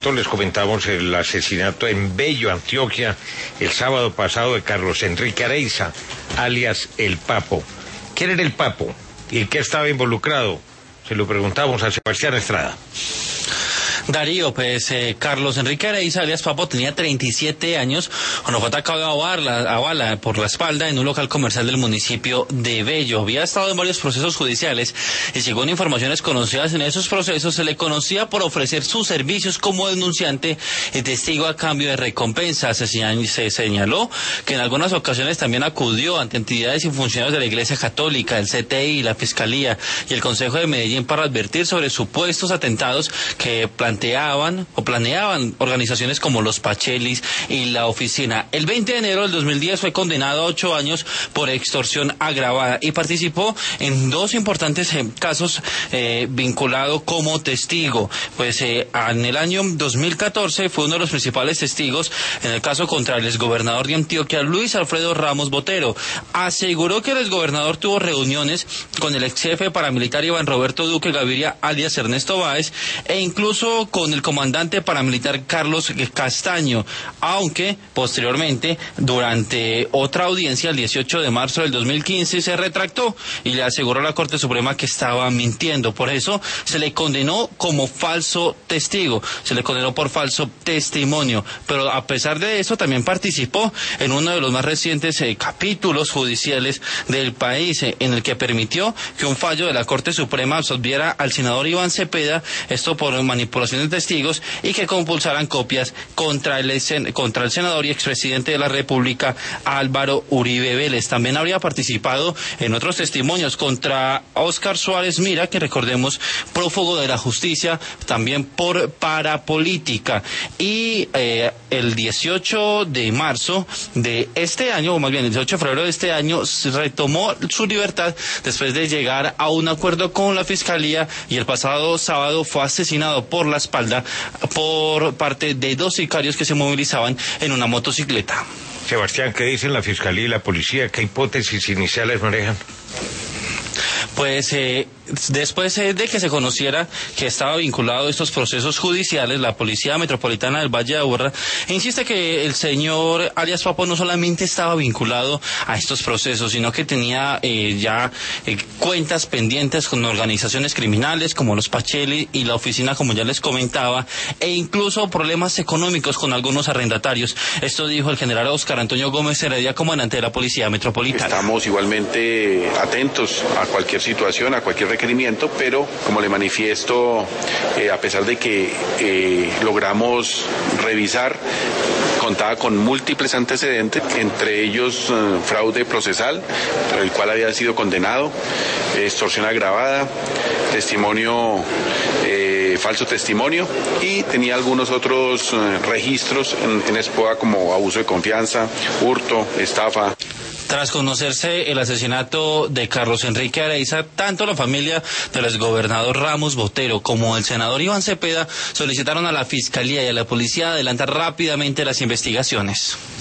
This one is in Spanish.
Les comentamos el asesinato en Bello, Antioquia, el sábado pasado de Carlos Enrique Areiza, alias El Papo. ¿Quién era El Papo y en qué estaba involucrado? Se lo preguntamos a Sebastián Estrada. Darío, Carlos Enrique Areiza, alias Papo, tenía 37 años cuando fue atacado a bala por la espalda en un local comercial del municipio de Bello. Había estado en varios procesos judiciales y según informaciones conocidas en esos procesos se le conocía por ofrecer sus servicios como denunciante y testigo a cambio de recompensa. Se señaló que en algunas ocasiones también acudió ante entidades y funcionarios de la Iglesia Católica, el CTI, la Fiscalía y el Consejo de Medellín para advertir sobre supuestos atentados que planeaban organizaciones como los Pachelis y la Oficina. El 20 de enero del 2010 fue condenado a 8 años por extorsión agravada y participó en dos importantes casos vinculado como testigo. En el año 2014 fue uno de los principales testigos en el caso contra el exgobernador de Antioquia, Luis Alfredo Ramos Botero. Aseguró que el exgobernador tuvo reuniones con el ex jefe paramilitar Iván Roberto Duque Gaviria, alias Ernesto Báez, e incluso con el comandante paramilitar Carlos Castaño, aunque posteriormente, durante otra audiencia el 18 de marzo del 2015, se retractó y le aseguró a la Corte Suprema que estaba mintiendo. Por eso se le condenó como falso testigo, se le condenó por falso testimonio, pero a pesar de eso también participó en uno de los más recientes capítulos judiciales del país, en el que permitió que un fallo de la Corte Suprema absolviera al senador Iván Cepeda, esto por manipulación de testigos, y que compulsaran copias contra el senador y expresidente de la República Álvaro Uribe Vélez. También habría participado en otros testimonios contra Óscar Suárez Mira, que recordemos, prófugo de la justicia, también por parapolítica. Y el 18 de marzo de este año, o más bien el 18 de febrero de este año, retomó su libertad después de llegar a un acuerdo con la Fiscalía, y el pasado sábado fue asesinado por la espalda por parte de dos sicarios que se movilizaban en una motocicleta. Sebastián, ¿qué dicen la Fiscalía y la Policía? ¿Qué hipótesis iniciales manejan? Después de que se conociera que estaba vinculado a estos procesos judiciales, la Policía Metropolitana del Valle de Aburrá insiste que el señor alias Papo no solamente estaba vinculado a estos procesos, sino que tenía cuentas pendientes con organizaciones criminales como los Pacheli y la Oficina, como ya les comentaba, e incluso problemas económicos con algunos arrendatarios. Esto dijo el general Óscar Antonio Gómez Heredia, comandante de la Policía Metropolitana. Estamos igualmente atentos a cualquier situación, a cualquier requerimiento, pero como le manifiesto, a pesar de que logramos revisar, contaba con múltiples antecedentes, entre ellos fraude procesal, por el cual había sido condenado, extorsión agravada, testimonio, falso testimonio, y tenía algunos otros registros en ESPOA como abuso de confianza, hurto, estafa. Tras conocerse el asesinato de Carlos Enrique Areiza, tanto la familia del exgobernador Ramos Botero como el senador Iván Cepeda solicitaron a la Fiscalía y a la Policía adelantar rápidamente las investigaciones.